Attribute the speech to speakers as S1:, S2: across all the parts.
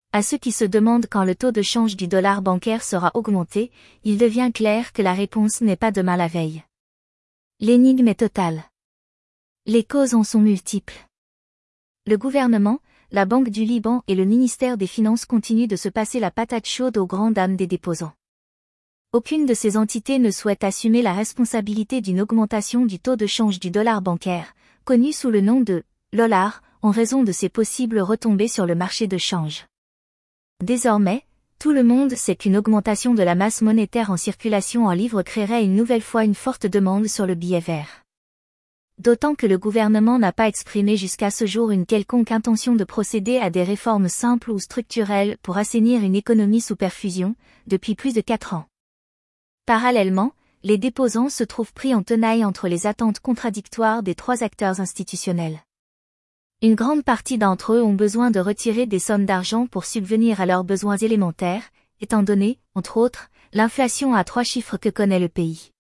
S1: À ceux qui se demandent quand le taux de change du dollar bancaire sera augmenté, il devient clair que la réponse n'est pas demain la veille. L'énigme est totale. Les causes en sont multiples. Le gouvernement, la Banque du Liban et le ministère des Finances continuent de se passer la patate chaude aux grandes dames des déposants. Aucune de ces entités ne souhaite assumer la responsabilité d'une augmentation du taux de change du dollar bancaire, connu sous le nom de « lollar », en raison de ses possibles retombées sur le marché de change. Désormais, tout le monde sait qu'une augmentation de la masse monétaire en circulation en livres créerait une nouvelle fois une forte demande sur le billet vert. D'autant que le gouvernement n'a pas exprimé jusqu'à ce jour une quelconque intention de procéder à des réformes simples ou structurelles pour assainir une économie sous perfusion, depuis plus de 4 ans. Parallèlement, les déposants se trouvent pris en tenaille entre les attentes contradictoires des 3 acteurs institutionnels. Une grande partie d'entre eux ont besoin de retirer des sommes d'argent pour subvenir à leurs besoins élémentaires, étant donné, entre autres, l'inflation à 3 chiffres que connaît le pays.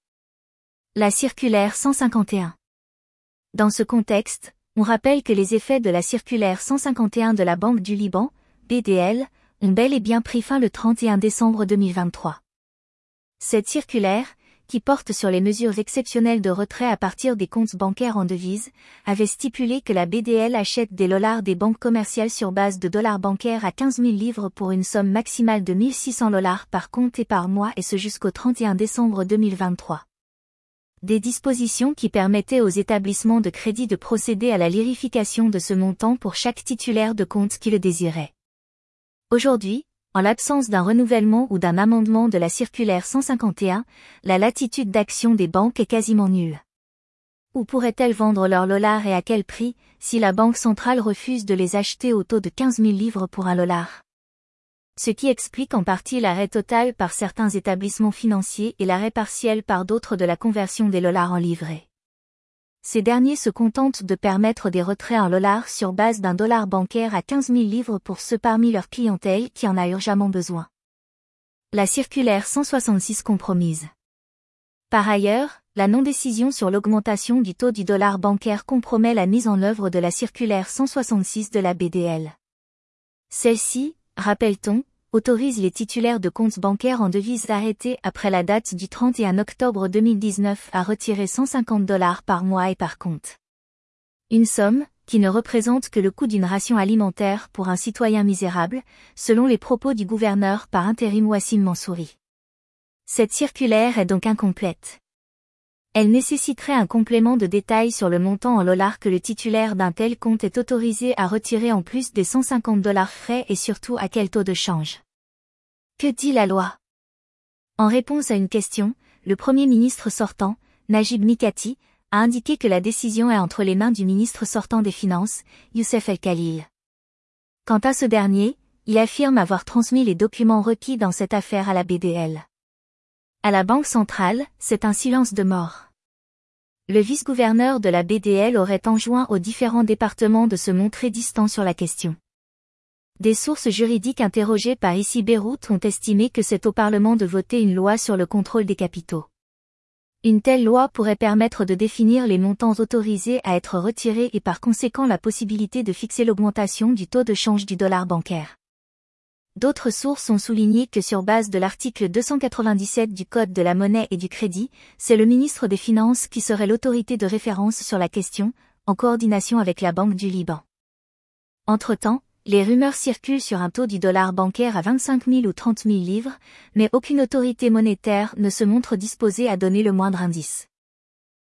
S1: La circulaire 151. Dans ce contexte, on rappelle que les effets de la circulaire 151 de la Banque du Liban, BDL, ont bel et bien pris fin le 31 décembre 2023. Cette circulaire, qui porte sur les mesures exceptionnelles de retrait à partir des comptes bancaires en devises, avait stipulé que la BDL achète des dollars des banques commerciales sur base de dollars bancaires à 15 000 livres pour une somme maximale de 1 600 $ par compte et par mois et ce jusqu'au 31 décembre 2023. Des dispositions qui permettaient aux établissements de crédit de procéder à la lirification de ce montant pour chaque titulaire de compte qui le désirait. Aujourd'hui, en l'absence d'un renouvellement ou d'un amendement de la circulaire 151, la latitude d'action des banques est quasiment nulle. Où pourraient-elles vendre leurs dollars et à quel prix, si la Banque centrale refuse de les acheter au taux de 15 000 livres pour un dollar? Ce qui explique en partie l'arrêt total par certains établissements financiers et l'arrêt partiel par d'autres de la conversion des dollars en livrets. Ces derniers se contentent de permettre des retraits en dollars sur base d'un dollar bancaire à 15 000 livres pour ceux parmi leur clientèle qui en a urgemment besoin. La circulaire 166 compromise. Par ailleurs, la non-décision sur l'augmentation du taux du dollar bancaire compromet la mise en œuvre de la circulaire 166 de la BDL. Celle-ci, rappelle-t-on, autorise les titulaires de comptes bancaires en devises arrêtés après la date du 31 octobre 2019 à retirer 150 $ par mois et par compte. Une somme, qui ne représente que le coût d'une ration alimentaire pour un citoyen misérable, selon les propos du gouverneur par intérim Wassim Mansouri. Cette circulaire est donc incomplète. Elle nécessiterait un complément de détails sur le montant en dollars que le titulaire d'un tel compte est autorisé à retirer en plus des 150 $ frais et surtout à quel taux de change. Que dit la loi? En réponse à une question, le Premier ministre sortant, Najib Mikati, a indiqué que la décision est entre les mains du ministre sortant des Finances, Youssef El-Khalil. Quant à ce dernier, il affirme avoir transmis les documents requis dans cette affaire à la BDL. À la Banque centrale, c'est un silence de mort. Le vice-gouverneur de la BDL aurait enjoint aux différents départements de se montrer distants sur la question. Des sources juridiques interrogées par ICI Beyrouth ont estimé que c'est au Parlement de voter une loi sur le contrôle des capitaux. Une telle loi pourrait permettre de définir les montants autorisés à être retirés et par conséquent la possibilité de fixer l'augmentation du taux de change du dollar bancaire. D'autres sources ont souligné que sur base de l'article 297 du Code de la monnaie et du crédit, c'est le ministre des Finances qui serait l'autorité de référence sur la question, en coordination avec la Banque du Liban. Entre-temps, les rumeurs circulent sur un taux du dollar bancaire à 25 000 ou 30 000 livres, mais aucune autorité monétaire ne se montre disposée à donner le moindre indice.